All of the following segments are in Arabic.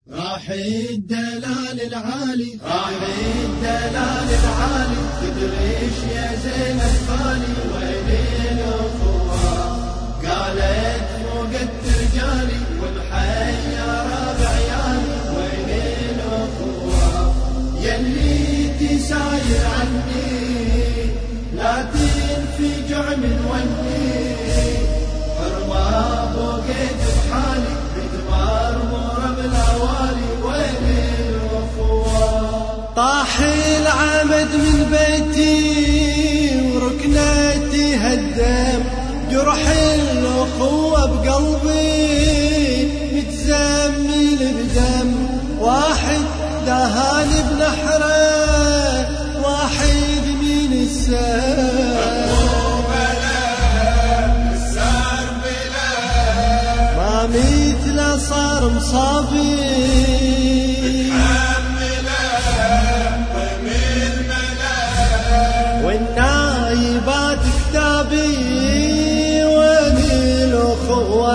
راح الدلال العالي تدريش يا زينب خالي وين الأخوة قالت فوق الترجالي والمحيرة بعيالي وين الأخوة يلي تساير عني لا تنفجع من وني حرمة بوقيت بحالي بتمرمر بالأوالي وين الأخوة طاح العمد من بيتي وركنتي هدم جرح الأخوة بقلبي متزمل بدم واحد دهاني بنحره واحد من السام ما مثل صار مصابي والنايبات كتابي وين الأخوة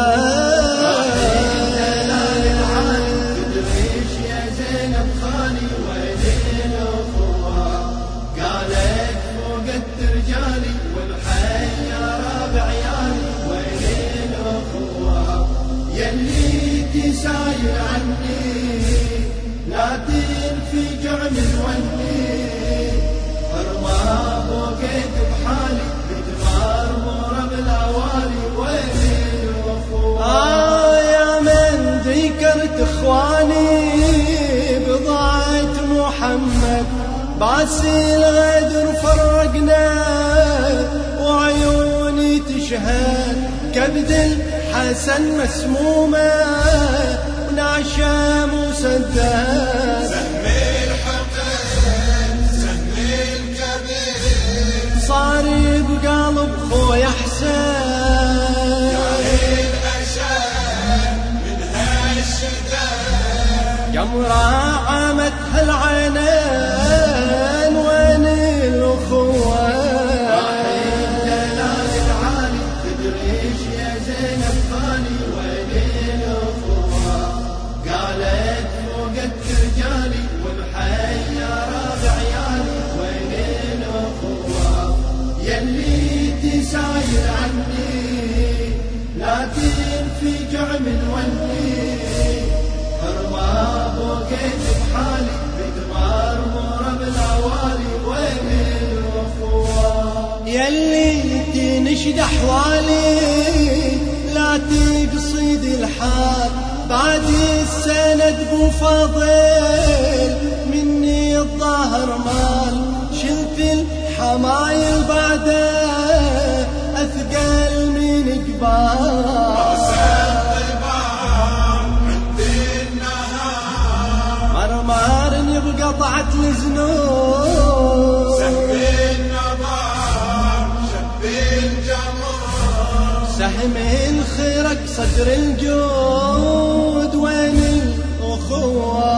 تدريش يا زينب خالي وين الأخوة قالت فوق الترجالي والمحيرة بعيالي وين الأخوة يلي تساير عني لا تنفجع من وني حرمة بوقيت بحالي بتمرمر بالأوالي وين الأخوة يا من ذكرت اخواني بضاعة محمد باسي الغدر فرقنا وعيوني تشهد كبد الحسن مسمومة ونعشى مسدد صار بقلب خوي حسين جمرة عامتها العينين وين الأخوة الدلال العالي تدريش يا زينب خالي وين الأخوة قالت فوق الترجالي والمحيرة بعيالي وين الأخوة يلي تساير عني لا تنفجع من وني حرمة بوقيت بحالي بتمرمر بالأوالي وين الأخوة يلي تنشد أحوالي لا تقصد الحال بعد السند بو فضل مني الظهر مال شلت الحمايل بعده أثقل من قبال مرمارني بقطعة الزنون سهم الخيرك صدر الجود وين الأخوة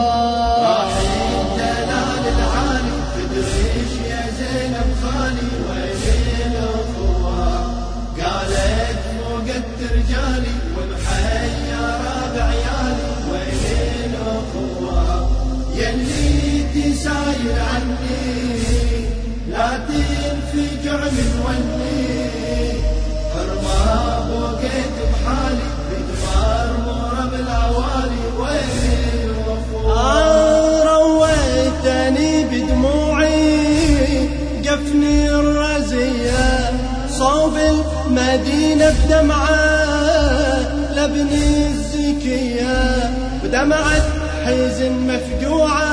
الدلال العالي تدريش يا زينب خالي وين الأخوة قالت فوق الترجالي والمحيرة بعيالي وين الأخوة يلي تساير عني لا تنفجع من وني حرمة بوقيت بحالي بتمرمر بالأوالي وين الأخوة رويتني بدموعي جفني الرزية صوب المدينة بدمعة لابني الزكية بدمعة حزن مفجوعة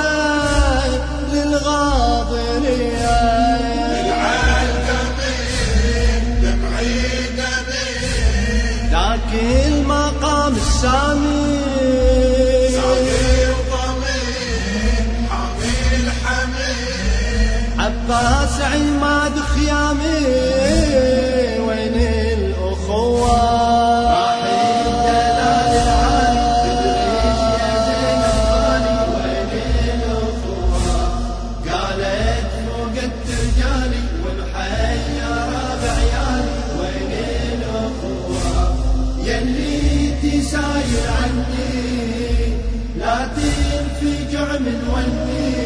للغاضرية ذاك المقام السامي عباس عماد خيامي وين الأخوة الدلال العالي تدريش يا زينب خالي وين الأخوة قالت فوق الترجالي والمحيرة بعيالي وين الأخوة يلي تساير عني لا ارجع من ولدي